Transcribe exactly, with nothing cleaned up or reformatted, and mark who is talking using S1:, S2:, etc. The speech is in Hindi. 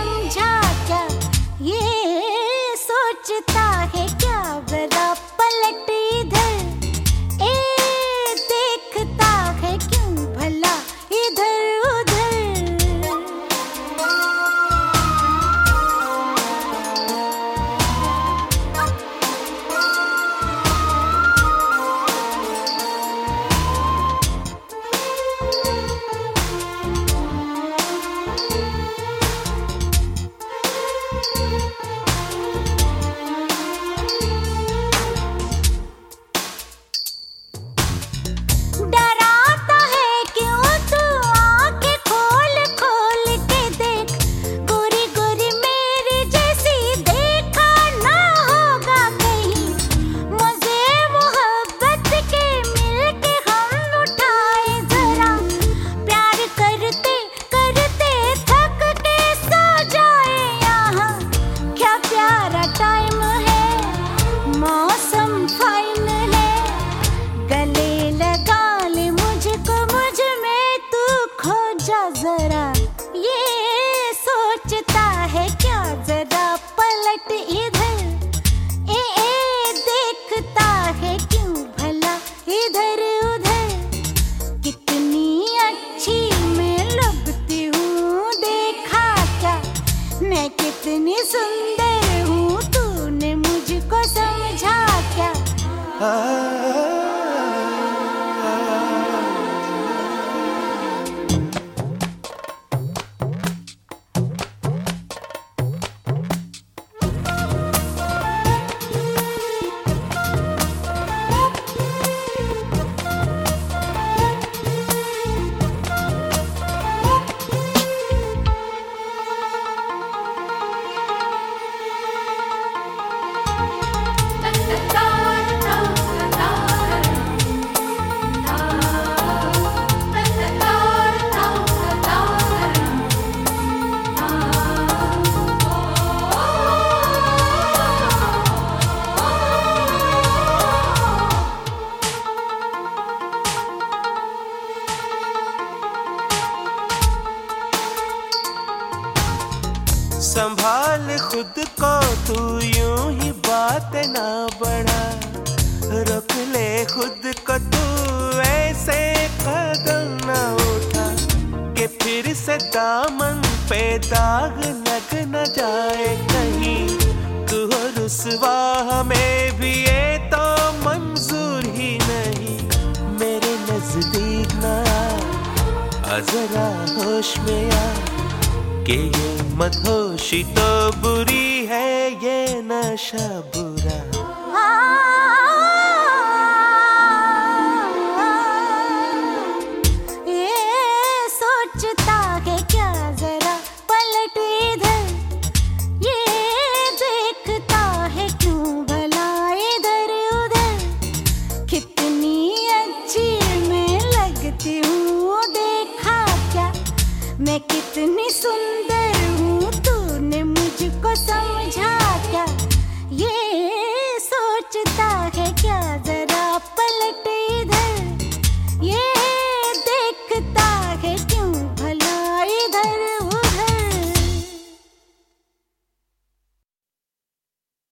S1: समझा क्या, ये सोचता है क्या, जरा पलट इधर, ए देखता है क्यों भला इधर उधर। डराता है क्यों तू, आंखें खोल खोल के देख, गोरी गोरी मेरी जैसी देखा ना होगा कहीं। मजे मोहब्बत के मिलके हम उठाए जरा, प्यार करते करते थक के सो जाए यहाँ। क्या प्यारा टाइम है, मौसम फाइन है, गले लगा ले मुझको, मुझ में तू खो जा जरा। ये सोचता है क्या, जरा पलट इधर, ए ए देखता है क्यों भला इधर उधर। कितनी अच्छी मैं लगती हूँ देखा क्या, मैं कितनी सुंदर हूँ तूने मुझको समझा क्या।
S2: संभाल खुद को तू, यूं ही बात ना बढ़ा, रोक ले खुद को तू, ऐसे कदम ना उठा कि फिर से दामन पे दाग लग न जाए कहीं। तू हो रुसवा हमें भी ये तो मंजूर ही नहीं, मेरे नजदीक ना आ जरा होश में आ, कि ये मदहोशी तो बुरी है, ये नशा बुरा।
S1: ये सोचता है क्या, जरा पलट इधर, ये देखता है क्यों भला इधर उधर। कितनी अच्छी मैं लगती हूँ देखा क्या, मैं कितनी सुंदर हूँ तूने मुझको समझा क्या। ये सोचता